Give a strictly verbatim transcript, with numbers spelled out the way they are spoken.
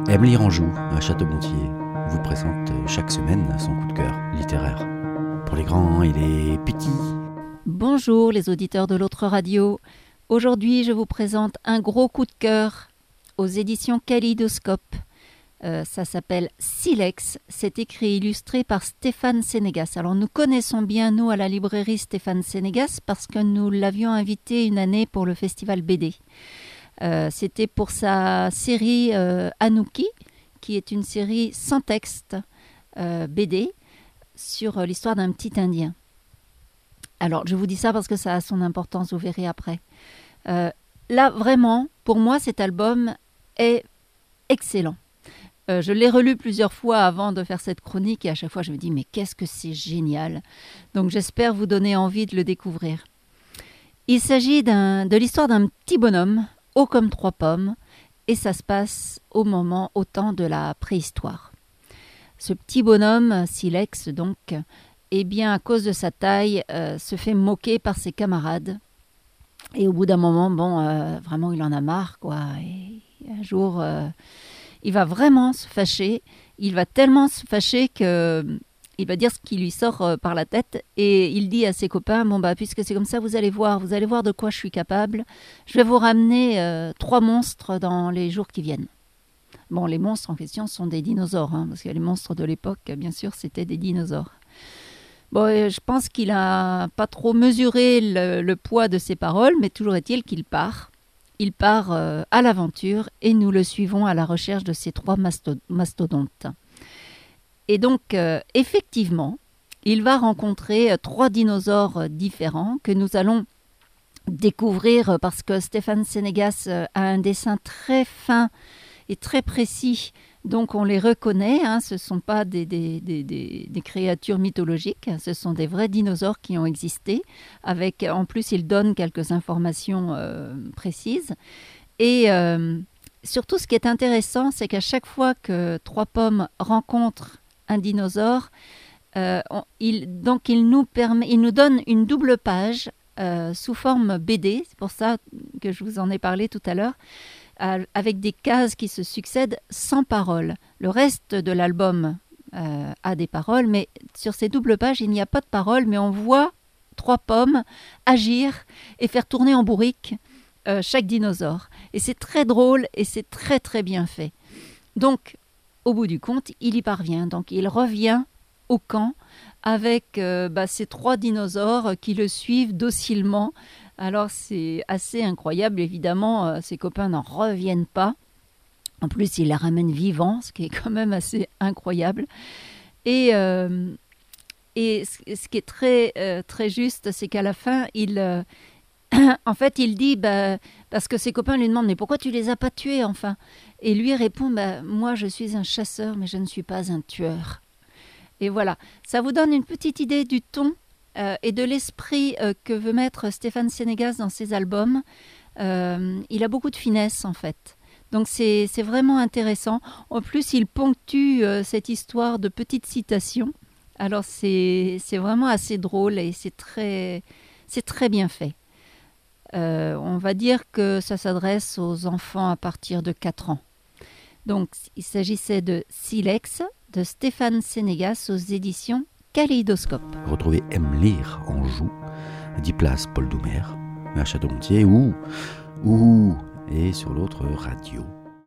Emily Ranjou, à Château-Gontier, vous présente chaque semaine son coup de cœur littéraire. Pour les grands et les petits. Bonjour les auditeurs de l'autre radio. Aujourd'hui, je vous présente un gros coup de cœur aux éditions Kaléidoscope. Euh, ça s'appelle Silex. C'est écrit et illustré par Stéphane Sénégas. Alors nous connaissons bien, nous, à la librairie Stéphane Sénégas, parce que nous l'avions invité une année pour le festival B D. Euh, c'était pour sa série euh, Anouki, qui est une série sans texte euh, B D sur euh, l'histoire d'un petit Indien. Alors, je vous dis ça parce que ça a son importance, vous verrez après. Euh, là, vraiment, pour moi, cet album est excellent. Euh, je l'ai relu plusieurs fois avant de faire cette chronique et à chaque fois, je me dis, mais qu'est-ce que c'est génial. Donc, j'espère vous donner envie de le découvrir. Il s'agit d'un, de l'histoire d'un petit bonhomme, haut comme trois pommes, et ça se passe au moment, au temps de la préhistoire. Ce petit bonhomme, Silex, donc, eh bien, à cause de sa taille, euh, se fait moquer par ses camarades. Et au bout d'un moment, bon, euh, vraiment, il en a marre, quoi. Et un jour, euh, il va vraiment se fâcher. Il va tellement se fâcher que il va dire ce qui lui sort euh, par la tête. Et il dit à ses copains, bon, bah, puisque c'est comme ça, vous allez voir, vous allez voir de quoi je suis capable. Je vais vous ramener euh, trois monstres dans les jours qui viennent. Bon, les monstres en question sont des dinosaures, hein, parce que les monstres de l'époque, bien sûr, c'était des dinosaures. Bon, je pense qu'il n'a pas trop mesuré le, le poids de ses paroles, mais toujours est-il qu'il part. Il part euh, à l'aventure et nous le suivons à la recherche de ces trois masto- mastodontes. Et donc, euh, effectivement, il va rencontrer euh, trois dinosaures euh, différents que nous allons découvrir euh, parce que Stéphane Sénégas euh, a un dessin très fin et très précis. Donc on les reconnaît, hein, ce ne sont pas des, des, des, des, des créatures mythologiques, ce sont des vrais dinosaures qui ont existé. Avec, en plus, ils donnent quelques informations euh, précises. Et euh, surtout, ce qui est intéressant, c'est qu'à chaque fois que Trois Pommes rencontre un dinosaure, euh, on, il, donc il nous, permet, il nous donne une double page euh, sous forme B D, c'est pour ça que je vous en ai parlé tout à l'heure, avec des cases qui se succèdent sans paroles. Le reste de l'album euh, a des paroles, mais sur ces doubles pages, il n'y a pas de paroles, mais on voit Trois Pommes agir et faire tourner en bourrique euh, chaque dinosaure. Et c'est très drôle et c'est très très bien fait. Donc, au bout du compte, il y parvient. Donc, il revient au camp avec euh, bah, ces trois dinosaures qui le suivent docilement. Alors c'est assez incroyable, évidemment, euh, ses copains n'en reviennent pas. En plus, il la ramène vivant, ce qui est quand même assez incroyable. Et, euh, et ce, ce qui est très, euh, très juste, c'est qu'à la fin, il, euh, en fait, il dit, bah, parce que ses copains lui demandent, mais pourquoi tu les as pas tués, enfin ? Et lui répond, bah, moi je suis un chasseur, mais je ne suis pas un tueur. Et voilà, ça vous donne une petite idée du ton Euh, et de l'esprit euh, que veut mettre Stéphane Sénégas dans ses albums. Euh, il a beaucoup de finesse, en fait. Donc, c'est, c'est vraiment intéressant. En plus, il ponctue euh, cette histoire de petites citations. Alors, c'est, c'est vraiment assez drôle et c'est très, c'est très bien fait. Euh, on va dire que ça s'adresse aux enfants à partir de quatre ans. Donc, il s'agissait de Silex, de Stéphane Sénégas aux éditions Kaléidoscope. Retrouvez Emily Ranjou, dix places Paul Doumer, à Château-Gontier ou, ou et sur l'autre radio.